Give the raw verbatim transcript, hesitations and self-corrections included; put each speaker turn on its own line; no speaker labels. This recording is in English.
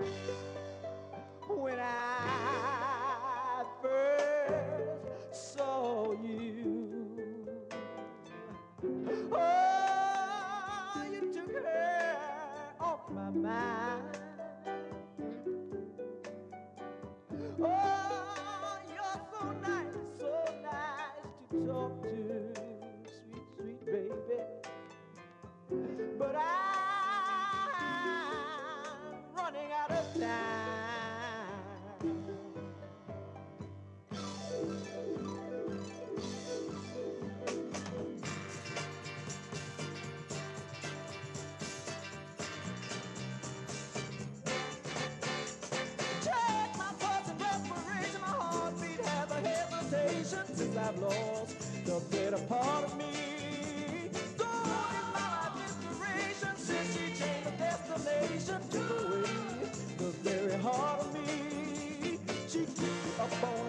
when I first saw you. Oh, you took her off my mind. Oh, you're so nice, so nice to talk to, sweet, sweet baby. But I'm running out of time. Check my pulse and respiration, my heartbeat has a hesitation since I've lost the better part of me. Gone is my life inspiration since she changed the destination, took away the very heart of me. She keeps me up on